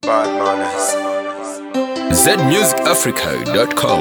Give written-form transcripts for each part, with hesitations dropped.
Bad manners. zmusicafrica.com.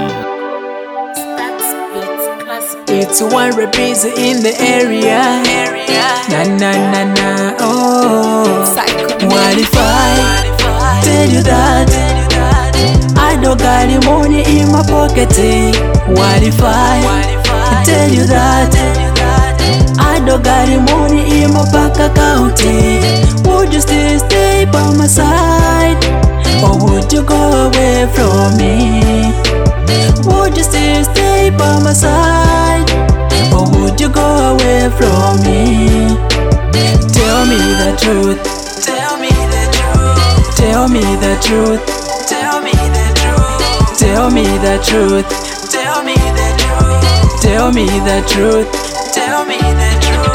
It's one repeat in the area. Na na na na. Oh, what if I tell you that I don't got any money in my pocket? What if I tell you that I don't got any money in my bank account? Would you still stay by my side, or would you go away from me? Would you still stay by my side, or would you go away from me? Tell me the truth. Tell me the truth. Tell me the truth. Tell me the truth. Tell me the truth. Tell me the truth. Tell me the truth. Tell me the truth.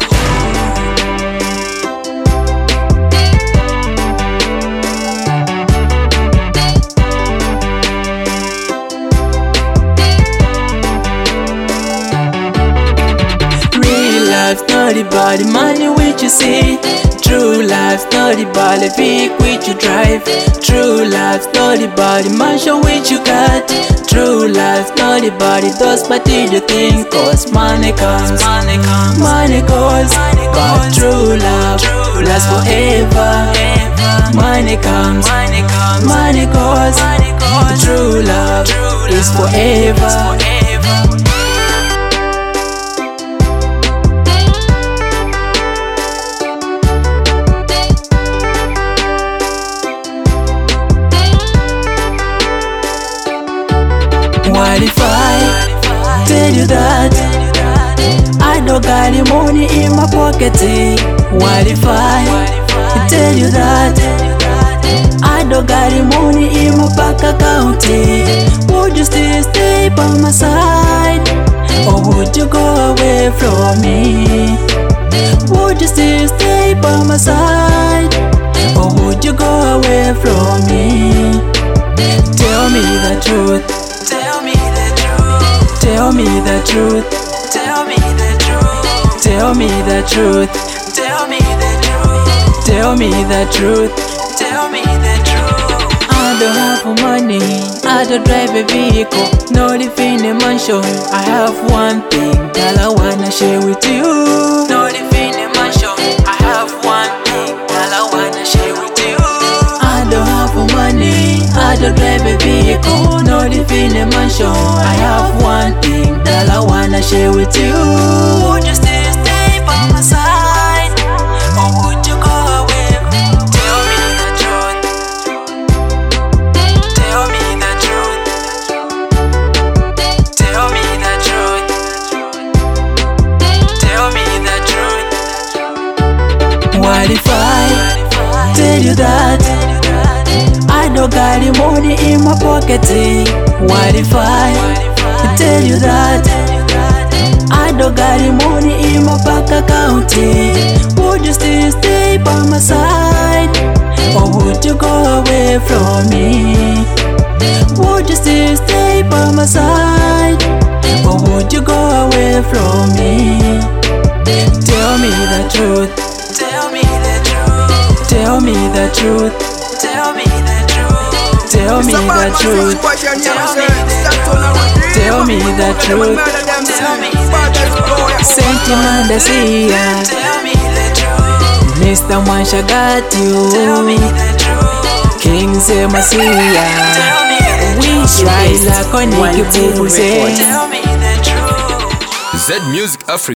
Life's not about the money which you see. True life's not about the big which you drive. True life's not about the mansion which you got. True life's not about those material things. Cause money comes, money goes. But true love lasts forever. Money comes, money goes. True love is forever. What if I tell you that I don't got any money in my pocket? What if I tell you that I don't got any money in my bank account? Would you still stay by my side, or would you go away from me? Would you still stay by my side, or would you go away from me? Tell me the truth. Tell me the truth. Tell me the truth. Tell me the truth. Tell me the truth. Tell me the truth. Tell me the truth. Tell me the truth. I don't have money. I don't drive a vehicle. No live in a mansion. I have one thing that I wanna share with you. No live in a mansion. I have one thing that I wanna share with you. I don't have money. I don't drive a vehicle. No live in a mansion. I have one thing that I wanna share with you. Would you still stay by my side, or would you go away? Tell me the truth. Tell me the truth. Tell me the truth. Tell me the truth. What if I tell you that I don't got any money in my pocket? What if I tell you that I don't got any money in my bank account? Would you still stay by my side, or would you go away from me? Would you still stay by my side, or would you go away from me? Tell me the truth. Tell me the truth. Tell me the truth. Tell me the truth. Tell me the truth. Tell me the truth. Tell me the truth. Sentiment that's here. Tell me the truth. Mr. Mansha got you. Tell me the truth. King Zemasia. Tell me the truth. Right like on Nicky Boo. Tell me the truth. zmusicafrica.